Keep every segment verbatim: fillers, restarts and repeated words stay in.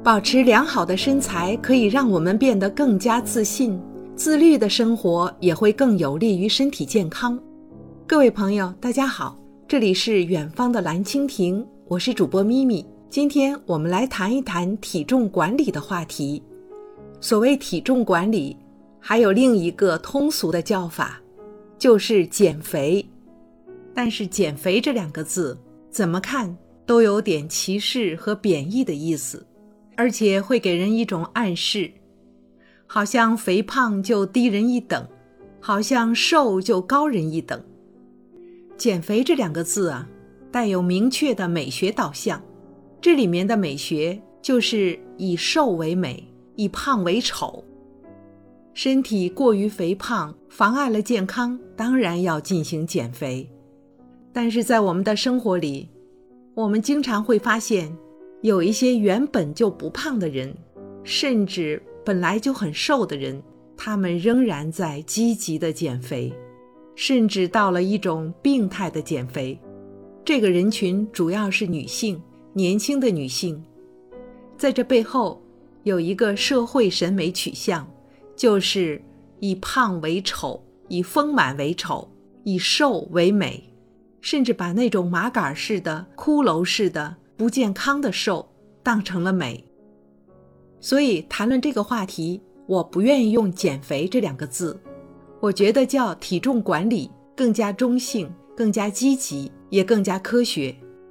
保持良好的身材可以让我们变得更加自信，自律的生活也会更有利于身体健康。各位朋友，大家好，这里是远方的蓝蜻蜓，我是主播咪咪。今天我们来谈一谈体重管理的话题。所谓体重管理，还有另一个通俗的叫法，就是减肥。但是减肥这两个字，怎么看都有点歧视和贬义的意思，而且会给人一种暗示，好像肥胖就低人一等，好像瘦就高人一等。减肥这两个字啊，带有明确的美学导向，这里面的美学就是以瘦为美，以胖为丑。身体过于肥胖，妨碍了健康，当然要进行减肥。但是在我们的生活里，我们经常会发现，有一些原本就不胖的人，甚至本来就很瘦的人，他们仍然在积极的减肥，甚至到了一种病态的减肥。这个人群主要是女性，年轻的女性。在这背后有一个社会审美取向，就是以胖为丑，以丰满为丑，以瘦为美，甚至把那种麻杆式的、骷髅式的、不健康的瘦当成了美。所以谈论这个话题，我不愿意用减肥这两个字，我觉得叫体重管理更加中性，更加积极，也更加科学。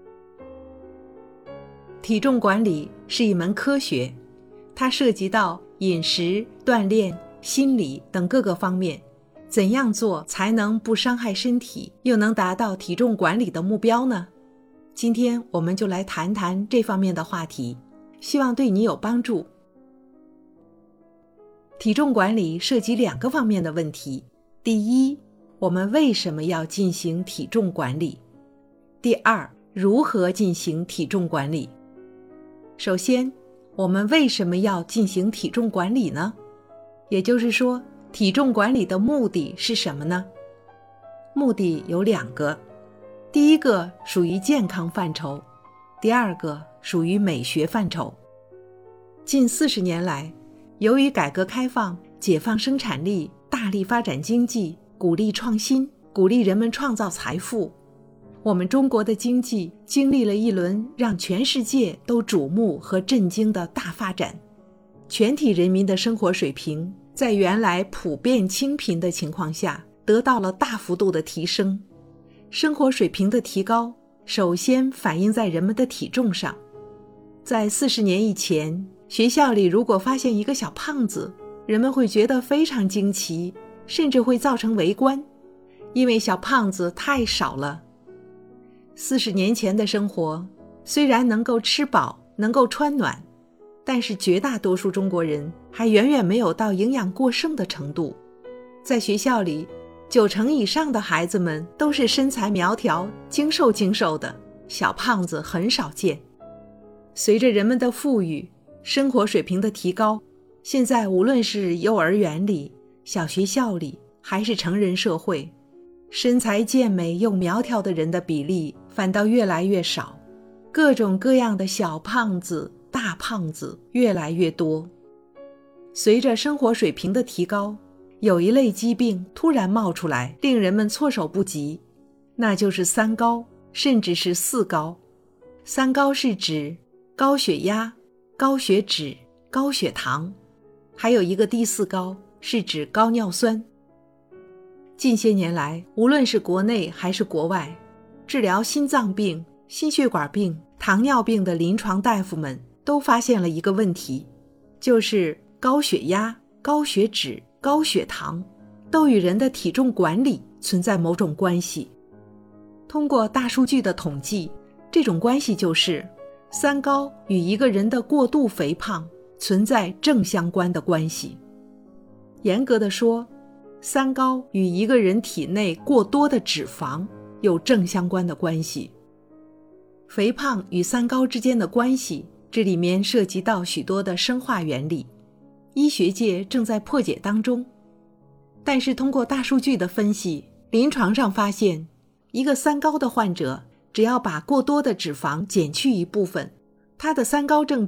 体重管理是一门科学，它涉及到饮食、锻炼、心理等各个方面，怎样做才能不伤害身体，又能达到体重管理的目标呢？今天我们就来谈谈这方面的话题，希望对你有帮助。体重管理涉及两个方面的问题，第一，我们为什么要进行体重管理？第二，如何进行体重管理？首先，我们为什么要进行体重管理呢？也就是说，体重管理的目的是什么呢？目的有两个，第一个属于健康范畴，第二个属于美学范畴。近四十年来，由于改革开放、解放生产力，大力发展经济，鼓励创新，鼓励人们创造财富，我们中国的经济经历了一轮让全世界都瞩目和震惊的大发展，全体人民的生活水平在原来普遍清贫的情况下得到了大幅度的提升。生活水平的提高首先反映在人们的体重上。在四十年以前，学校里如果发现一个小胖子，人们会觉得非常惊奇，甚至会造成围观，因为小胖子太少了。四十年前的生活虽然能够吃饱，能够穿暖，但是绝大多数中国人还远远没有到营养过剩的程度。在学校里，九成以上的孩子们都是身材苗条、精瘦精瘦的，小胖子很少见。随着人们的富裕，生活水平的提高，现在无论是幼儿园里、小学校里，还是成人社会，身材健美又苗条的人的比例反倒越来越少，各种各样的小胖子、大胖子越来越多。随着生活水平的提高，有一类疾病突然冒出来，令人们措手不及，那就是三高，甚至是四高。三高是指高血压、高血脂、高血糖，还有一个第四高是指高尿酸。近些年来，无论是国内还是国外，治疗心脏病、心血管病、糖尿病的临床大夫们都发现了一个问题，就是高血压、高血脂、高血糖都与人的体重管理存在某种关系。通过大数据的统计，这种关系就是三高与一个人的过度肥胖存在正相关的关系。严格的说，三高与一个人体内过多的脂肪有正相关的关系。肥胖与三高之间的关系，这里面涉及到许多的生化原理，医学界正在破解当中。但是通过大数据的分析，临床上发现，一个三高的患者只要把过多的脂肪减去一部分，他的三高症状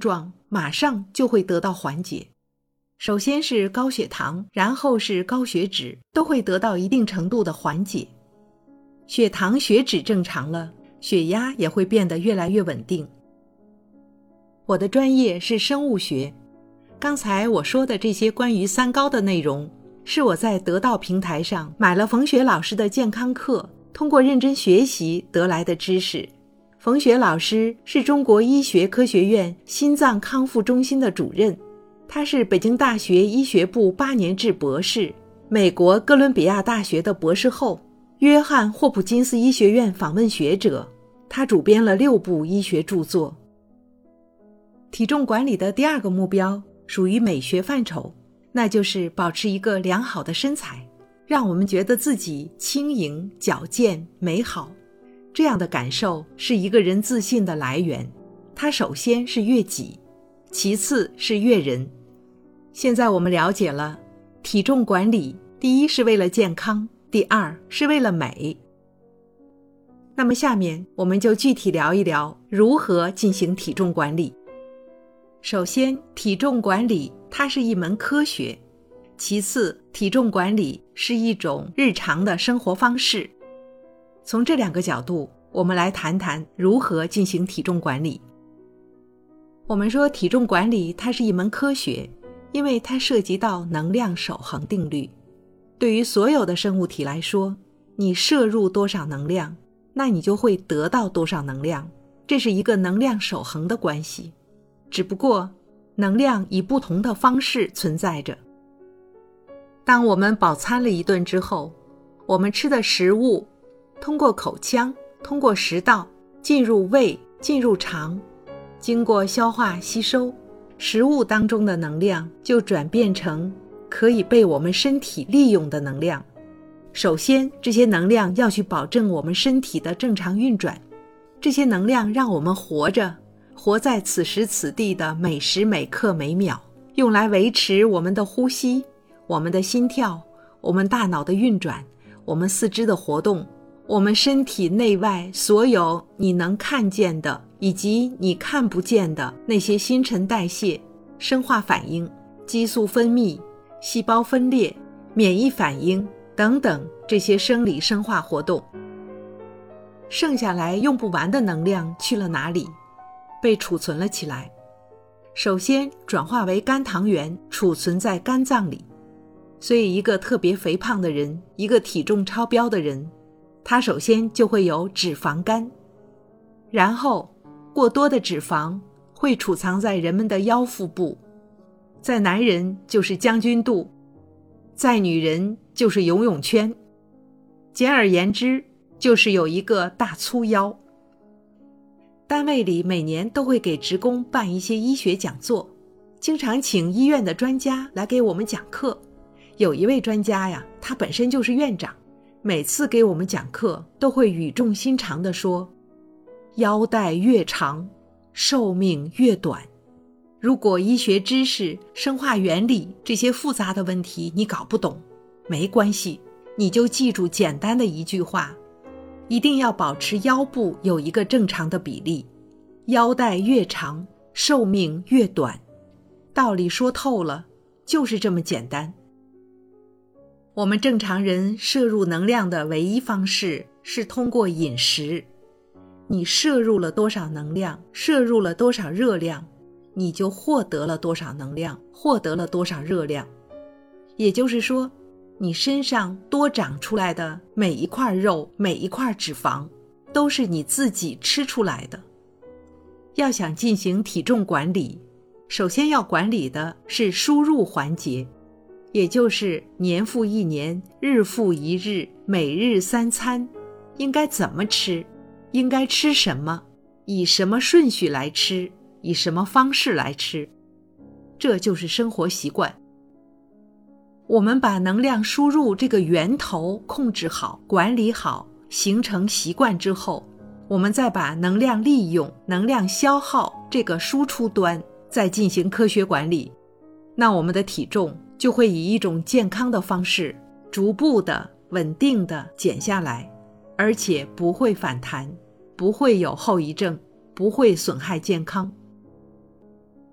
马上就会得到缓解。首先是高血糖，然后是高血脂，都会得到一定程度的缓解。血糖、血脂正常了，血压也会变得越来越稳定。我的专业是生物学，刚才我说的这些关于三高的内容，是我在得道平台上买了冯雪老师的健康课，通过认真学习得来的知识。冯雪老师是中国医学科学院心脏康复中心的主任，他是北京大学医学部八年制博士，美国哥伦比亚大学的博士后，约翰霍普金斯医学院访问学者，他主编了六部医学著作。体重管理的第二个目标属于美学范畴，那就是保持一个良好的身材，让我们觉得自己轻盈、矫健、美好。这样的感受是一个人自信的来源，它首先是悦己，其次是悦人。现在我们了解了，体重管理第一是为了健康，第二是为了美。那么下面我们就具体聊一聊如何进行体重管理。首先，体重管理它是一门科学，其次，体重管理是一种日常的生活方式。从这两个角度，我们来谈谈如何进行体重管理。我们说体重管理它是一门科学，因为它涉及到能量守恒定律。对于所有的生物体来说，你摄入多少能量，那你就会得到多少能量，这是一个能量守恒的关系。只不过能量以不同的方式存在着。当我们饱餐了一顿之后，我们吃的食物通过口腔，通过食道进入胃，进入肠，经过消化吸收，食物当中的能量就转变成可以被我们身体利用的能量。首先，这些能量要去保证我们身体的正常运转，这些能量让我们活着，活在此时此地的每时每刻每秒，用来维持我们的呼吸，我们的心跳，我们大脑的运转，我们四肢的活动，我们身体内外所有你能看见的以及你看不见的那些新陈代谢、生化反应、激素分泌、细胞分裂、免疫反应等等这些生理生化活动。剩下来用不完的能量去了哪里？被储存了起来。首先转化为肝糖原，储存在肝脏里。所以一个特别肥胖的人，一个体重超标的人，他首先就会有脂肪肝，然后过多的脂肪会储藏在人们的腰腹部，在男人就是将军肚，在女人就是游泳圈，简而言之就是有一个大粗腰。单位里每年都会给职工办一些医学讲座，经常请医院的专家来给我们讲课。有一位专家呀，他本身就是院长，每次给我们讲课都会语重心长地说，腰带越长，寿命越短。如果医学知识、生化原理这些复杂的问题你搞不懂，没关系，你就记住简单的一句话，一定要保持腰部有一个正常的比例，腰带越长，寿命越短。道理说透了，就是这么简单。我们正常人摄入能量的唯一方式是通过饮食。你摄入了多少能量，摄入了多少热量，你就获得了多少能量，获得了多少热量。也就是说，你身上多长出来的每一块肉，每一块脂肪，都是你自己吃出来的。要想进行体重管理，首先要管理的是输入环节，也就是年复一年，日复一日，每日三餐，应该怎么吃，应该吃什么，以什么顺序来吃，以什么方式来吃，这就是生活习惯。我们把能量输入这个源头控制好、管理好，形成习惯之后，我们再把能量利用、能量消耗这个输出端再进行科学管理，那我们的体重就会以一种健康的方式逐步的、稳定的减下来，而且不会反弹，不会有后遗症，不会损害健康。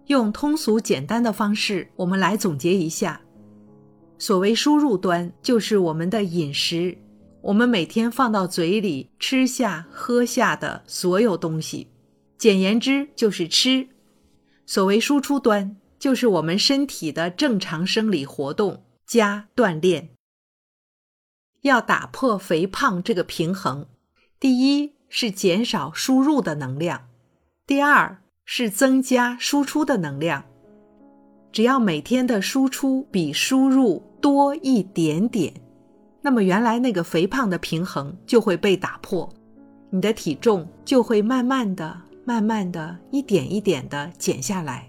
用通俗简单的方式，我们来总结一下。所谓输入端，就是我们的饮食，我们每天放到嘴里吃下喝下的所有东西，简言之就是吃。所谓输出端，就是我们身体的正常生理活动加锻炼。要打破肥胖这个平衡，第一是减少输入的能量，第二是增加输出的能量。只要每天的输出比输入多一点点，那么原来那个肥胖的平衡就会被打破，你的体重就会慢慢的、慢慢的、一点一点的减下来。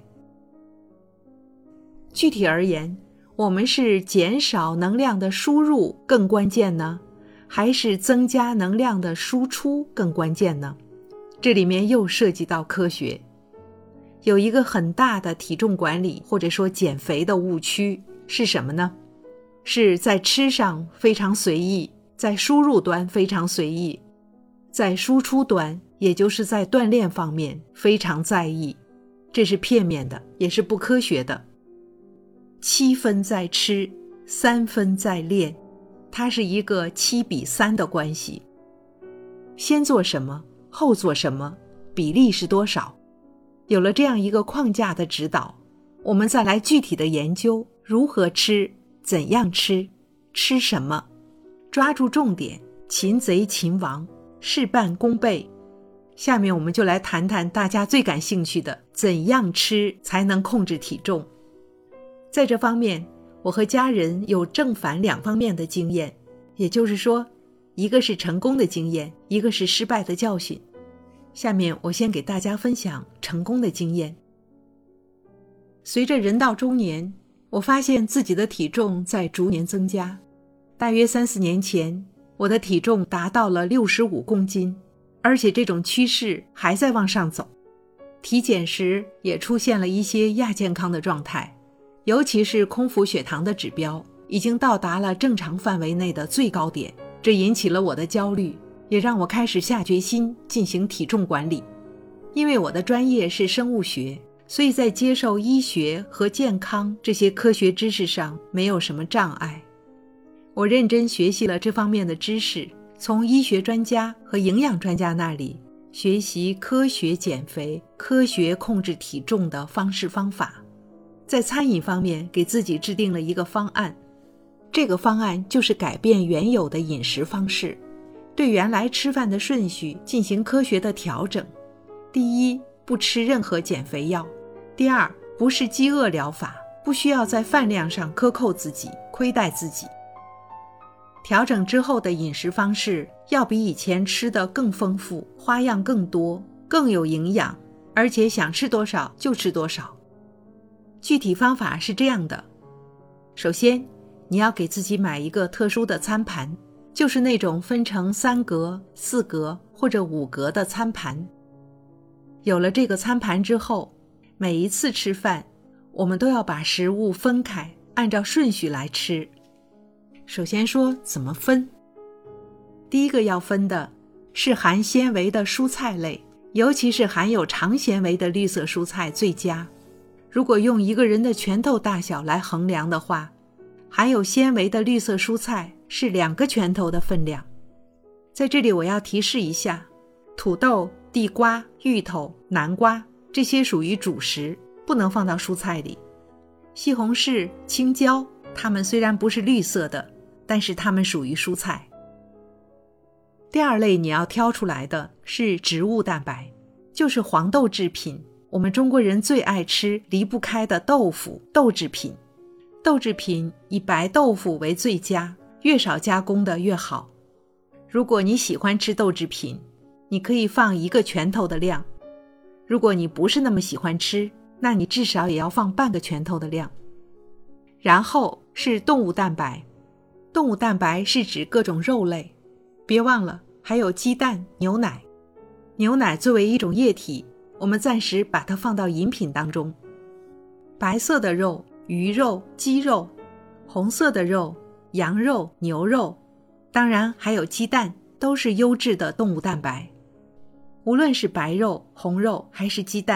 具体而言，我们是减少能量的输入更关键呢，还是增加能量的输出更关键呢？这里面又涉及到科学。有一个很大的体重管理或者说减肥的误区是什么呢？是在吃上非常随意，在输入端非常随意，在输出端，也就是在锻炼方面非常在意。这是片面的，也是不科学的。七分在吃，三分在练，它是一个七比三的关系。先做什么，后做什么，比例是多少？有了这样一个框架的指导，我们再来具体的研究如何吃，怎样吃，吃什么，抓住重点，擒贼擒王，事半功倍。下面我们就来谈谈大家最感兴趣的，怎样吃才能控制体重。在这方面，我和家人有正反两方面的经验，也就是说，一个是成功的经验，一个是失败的教训。下面我先给大家分享成功的经验。随着人到中年，我发现自己的体重在逐年增加。大约三四年前，我的体重达到了六十五公斤，而且这种趋势还在往上走。体检时也出现了一些亚健康的状态，尤其是空腹血糖的指标已经到达了正常范围内的最高点，这引起了我的焦虑，也让我开始下决心进行体重管理。因为我的专业是生物学，所以在接受医学和健康这些科学知识上没有什么障碍。我认真学习了这方面的知识，从医学专家和营养专家那里学习科学减肥、科学控制体重的方式方法。在餐饮方面给自己制定了一个方案，这个方案就是改变原有的饮食方式，对原来吃饭的顺序进行科学的调整。第一，不吃任何减肥药；第二，不是饥饿疗法，不需要在饭量上克扣自己、亏待自己。调整之后的饮食方式要比以前吃的更丰富，花样更多，更有营养，而且想吃多少就吃多少。具体方法是这样的，首先，你要给自己买一个特殊的餐盘，就是那种分成三格、四格或者五格的餐盘。有了这个餐盘之后，每一次吃饭，我们都要把食物分开，按照顺序来吃。首先说怎么分。第一个要分的是含纤维的蔬菜类，尤其是含有长纤维的绿色蔬菜最佳。如果用一个人的拳头大小来衡量的话，含有纤维的绿色蔬菜是两个拳头的分量。在这里我要提示一下，土豆、地瓜、芋头、南瓜这些属于主食，不能放到蔬菜里。西红柿、青椒，它们虽然不是绿色的，但是它们属于蔬菜。第二类你要挑出来的是植物蛋白，就是黄豆制品，我们中国人最爱吃离不开的豆腐、豆制品。豆制品以白豆腐为最佳，越少加工的越好。如果你喜欢吃豆制品，你可以放一个拳头的量。如果你不是那么喜欢吃，那你至少也要放半个拳头的量。然后是动物蛋白，动物蛋白是指各种肉类，别忘了还有鸡蛋、牛奶。牛奶作为一种液体，我们暂时把它放到饮品当中。白色的肉，鱼肉、鸡肉；红色的肉，羊肉、牛肉，当然还有鸡蛋，都是优质的动物蛋白。无论是白肉、红肉还是鸡蛋，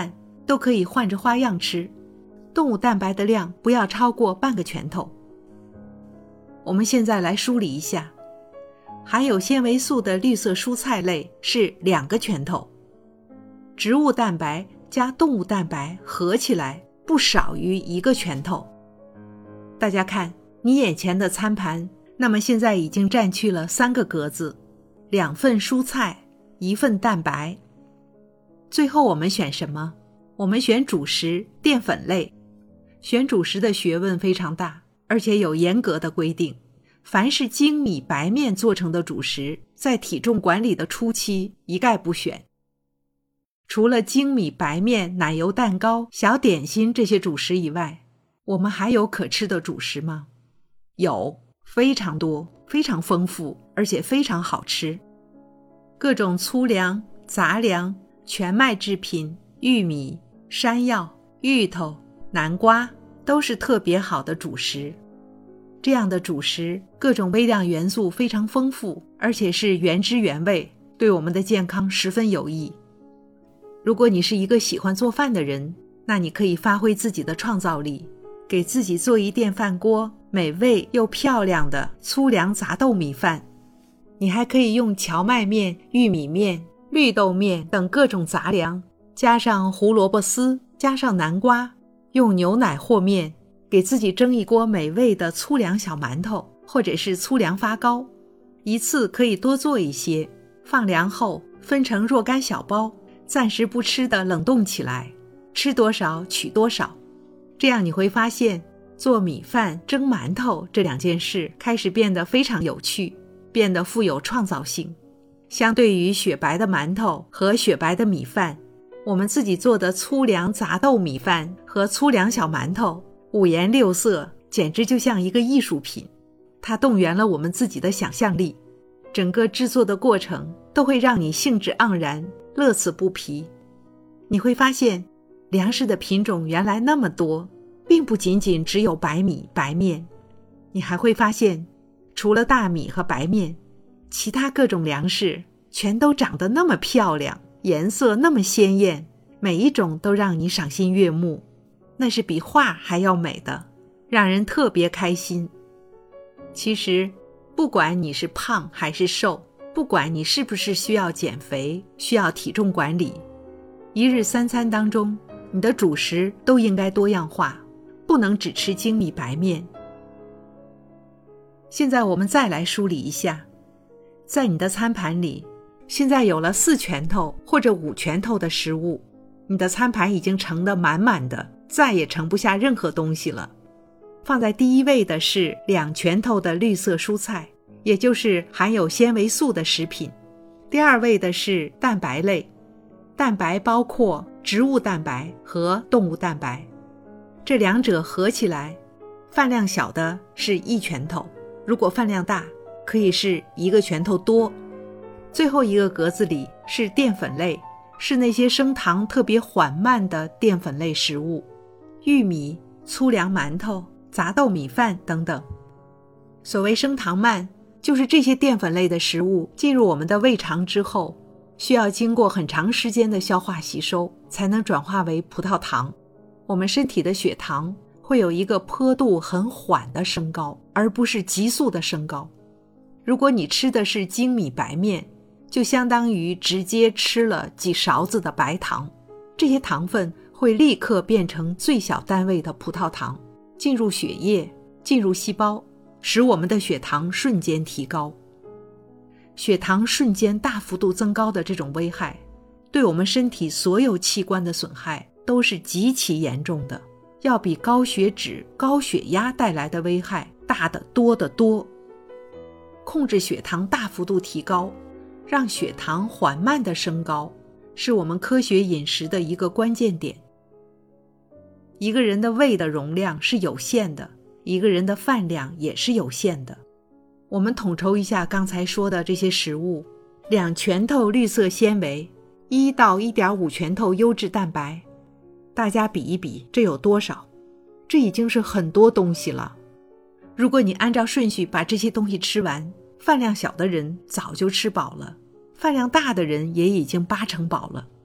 都可以换着花样吃，动物蛋白的量不要超过半个拳头。我们现在来梳理一下，含有纤维素的绿色蔬菜类是两个拳头，植物蛋白加动物蛋白合起来不少于一个拳头。大家看你眼前的餐盘，那么现在已经占据了三个格子，两份蔬菜，一份蛋白。最后我们选什么？我们选主食淀粉类。选主食的学问非常大，而且有严格的规定，凡是精米白面做成的主食，在体重管理的初期一概不选。除了精米白面、奶油蛋糕、小点心这些主食以外，我们还有可吃的主食吗？有，非常多，非常丰富，而且非常好吃。各种粗粮、杂粮、全麦制品、玉米、山药、芋头、南瓜都是特别好的主食。这样的主食各种微量元素非常丰富，而且是原汁原味，对我们的健康十分有益。如果你是一个喜欢做饭的人，那你可以发挥自己的创造力，给自己做一电饭锅，美味又漂亮的粗粮杂豆米饭。你还可以用荞麦面、玉米面、绿豆面等各种杂粮，加上胡萝卜丝，加上南瓜，用牛奶和面，给自己蒸一锅美味的粗粮小馒头，或者是粗粮发糕。一次可以多做一些，放凉后分成若干小包，暂时不吃的冷冻起来，吃多少取多少。这样你会发现，做米饭、蒸馒头这两件事开始变得非常有趣，变得富有创造性。相对于雪白的馒头和雪白的米饭，我们自己做的粗粮杂豆米饭和粗粮小馒头，五颜六色，简直就像一个艺术品。它动员了我们自己的想象力，整个制作的过程都会让你兴致盎然，乐此不疲。你会发现，粮食的品种原来那么多，并不仅仅只有白米、白面。你还会发现，除了大米和白面，其他各种粮食全都长得那么漂亮，颜色那么鲜艳，每一种都让你赏心悦目，那是比画还要美的，让人特别开心。其实，不管你是胖还是瘦，不管你是不是需要减肥，需要体重管理，一日三餐当中，你的主食都应该多样化，不能只吃精米白面。现在我们再来梳理一下，在你的餐盘里，现在有了四拳头或者五拳头的食物，你的餐盘已经盛得满满的，再也盛不下任何东西了。放在第一位的是两拳头的绿色蔬菜，也就是含有纤维素的食品。第二位的是蛋白类，蛋白包括植物蛋白和动物蛋白，这两者合起来，饭量小的是一拳头，如果饭量大，可以是一个拳头多。最后一个格子里是淀粉类，是那些升糖特别缓慢的淀粉类食物，玉米、粗粮馒头、杂豆米饭等等。所谓升糖慢，就是这些淀粉类的食物进入我们的胃肠之后，需要经过很长时间的消化吸收，才能转化为葡萄糖。我们身体的血糖会有一个坡度很缓的升高，而不是急速的升高。如果你吃的是精米白面，就相当于直接吃了几勺子的白糖，这些糖分会立刻变成最小单位的葡萄糖，进入血液，进入细胞，使我们的血糖瞬间提高。血糖瞬间大幅度增高的这种危害，对我们身体所有器官的损害都是极其严重的，要比高血脂、高血压带来的危害大得多得多。控制血糖大幅度提高，让血糖缓慢的升高，是我们科学饮食的一个关键点。一个人的胃的容量是有限的，一个人的饭量也是有限的。我们统筹一下刚才说的这些食物，两拳头绿色纤维，一到一点五拳头优质蛋白，大家比一比，这有多少？这已经是很多东西了。如果你按照顺序把这些东西吃完，饭量小的人早就吃饱了，饭量大的人也已经八成饱了。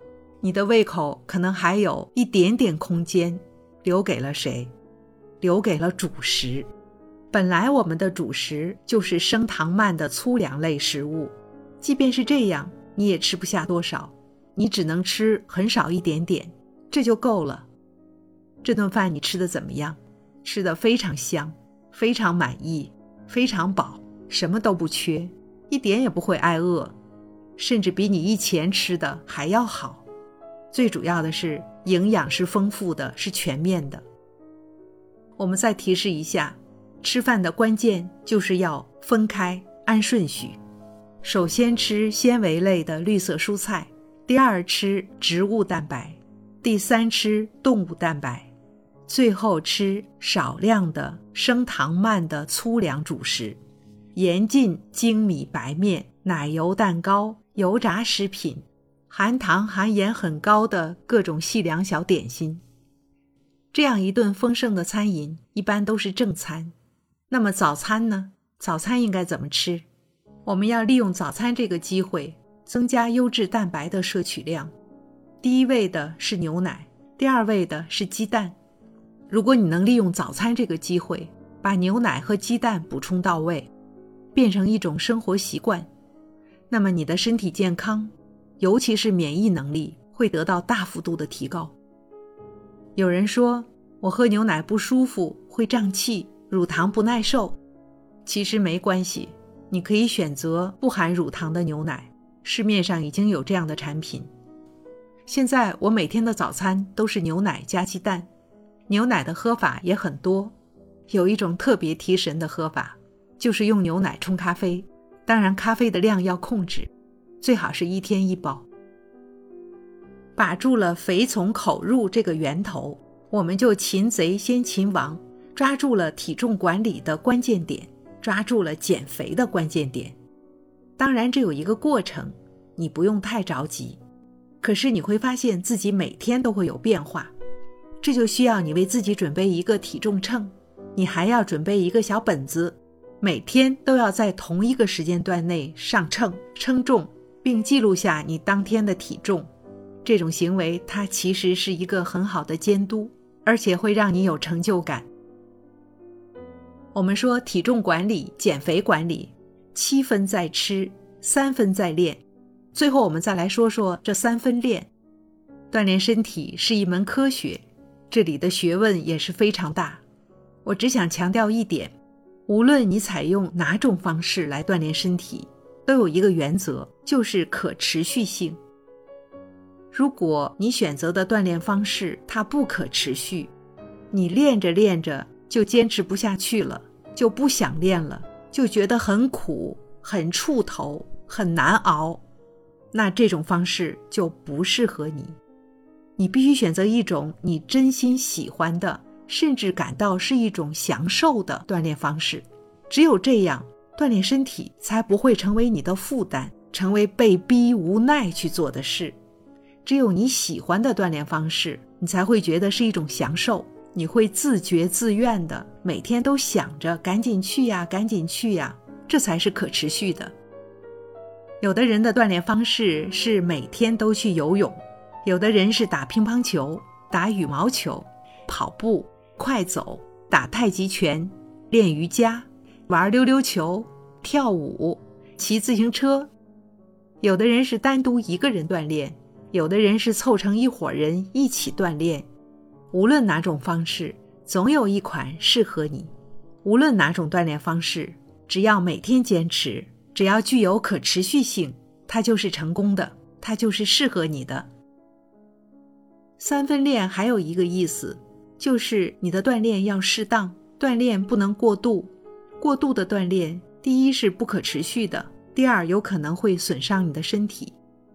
你的胃口可能还有一点点空间，留给了谁？留给了主食。本来我们的主食就是升糖慢的粗粮类食物，即便是这样，你也吃不下多少，你只能吃很少一点点，这就够了。这顿饭你吃得怎么样？吃得非常香，非常满意，非常饱，什么都不缺，一点也不会挨饿，甚至比你以前吃的还要好。最主要的是营养是丰富的，是全面的。我们再提示一下，吃饭的关键就是要分开，按顺序。首先吃纤维类的绿色蔬菜，第二吃植物蛋白，第三吃动物蛋白，最后吃少量的升糖慢的粗粮主食，严禁精米白面、奶油蛋糕、油炸食品，含糖含盐很高的各种细粮小点心。这样一顿丰盛的餐饮一般都是正餐。那么早餐呢？早餐应该怎么吃？我们要利用早餐这个机会，增加优质蛋白的摄取量。第一位的是牛奶，第二位的是鸡蛋。如果你能利用早餐这个机会，把牛奶和鸡蛋补充到位，变成一种生活习惯，那么你的身体健康，尤其是免疫能力，会得到大幅度的提高。有人说，我喝牛奶不舒服，会胀气，乳糖不耐受。其实没关系，你可以选择不含乳糖的牛奶，市面上已经有这样的产品。现在我每天的早餐都是牛奶加鸡蛋，牛奶的喝法也很多，有一种特别提神的喝法，就是用牛奶冲咖啡，当然咖啡的量要控制，最好是一天一包。把住了肥从口入这个源头，我们就擒贼先擒王，抓住了体重管理的关键点，抓住了减肥的关键点。当然这有一个过程，你不用太着急，可是你会发现自己每天都会有变化。这就需要你为自己准备一个体重秤，你还要准备一个小本子，每天都要在同一个时间段内上秤称重，并记录下你当天的体重。这种行为它其实是一个很好的监督，而且会让你有成就感。我们说体重管理、减肥管理，七分在吃，三分在练。最后我们再来说说这三分练。锻炼身体是一门科学，这里的学问也是非常大。我只想强调一点，无论你采用哪种方式来锻炼身体，都有一个原则，就是可持续性。如果你选择的锻炼方式它不可持续，你练着练着就坚持不下去了，就不想练了，就觉得很苦，很怵头，很难熬，那这种方式就不适合你。你必须选择一种你真心喜欢的，甚至感到是一种享受的锻炼方式。只有这样，锻炼身体才不会成为你的负担，成为被逼无奈去做的事。只有你喜欢的锻炼方式，你才会觉得是一种享受，你会自觉自愿的每天都想着赶紧去呀，赶紧去呀，这才是可持续的。有的人的锻炼方式是每天都去游泳，有的人是打乒乓球、打羽毛球、跑步、快走、打太极拳、练瑜伽、玩溜溜球、跳舞、骑自行车。有的人是单独一个人锻炼，有的人是凑成一伙人一起锻炼。无论哪种方式，总有一款适合你。无论哪种锻炼方式，只要每天坚持，只要具有可持续性，它就是成功的，它就是适合你的。三分练还有一个意思，就是你的锻炼要适当，锻炼不能过度。过度的锻炼，第一是不可持续的，第二有可能会损伤你的身体。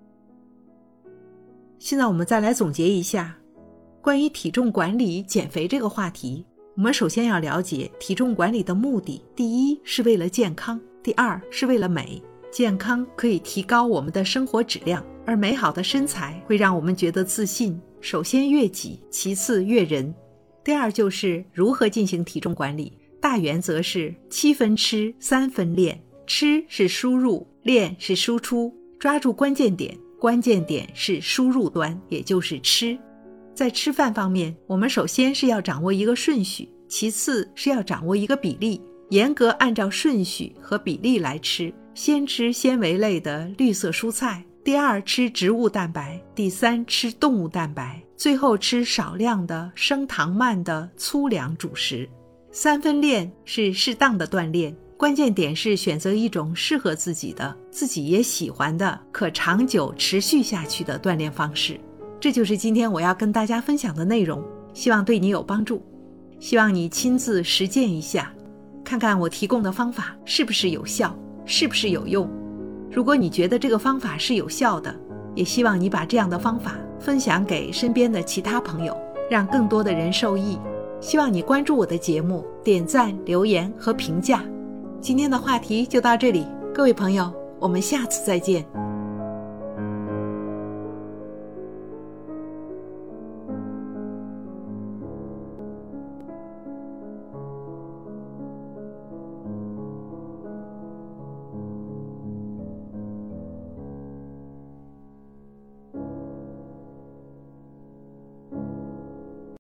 现在我们再来总结一下，关于体重管理、减肥这个话题，我们首先要了解体重管理的目的。第一是为了健康，第二是为了美。健康可以提高我们的生活质量，而美好的身材会让我们觉得自信。首先悦己，其次悦人。第二就是如何进行体重管理，大原则是七分吃，三分练。吃是输入，练是输出，抓住关键点， 关键点是输入端，也就是吃。在吃饭方面，我们首先是要掌握一个顺序，其次是要掌握一个比例，严格按照顺序和比例来吃。先吃纤维类的绿色蔬菜，第二吃植物蛋白，第三吃动物蛋白，最后吃少量的升糖慢的粗粮主食。三分练是适当的锻炼，关键点是选择一种适合自己的、自己也喜欢的、可长久持续下去的锻炼方式。这就是今天我要跟大家分享的内容，希望对你有帮助。希望你亲自实践一下，看看我提供的方法是不是有效，是不是有用。如果你觉得这个方法是有效的，也希望你把这样的方法分享给身边的其他朋友，让更多的人受益。希望你关注我的节目，点赞、留言和评价。今天的话题就到这里，各位朋友，我们下次再见。